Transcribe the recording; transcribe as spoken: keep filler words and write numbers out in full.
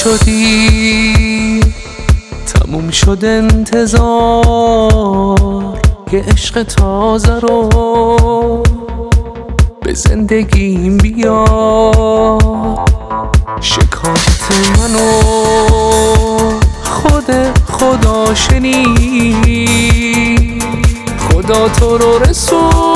شدی، تموم شد انتظار یه عشق تازه رو به زندگیم بیار. شکایت منو خود خدا شنید، خدا تو رو رسون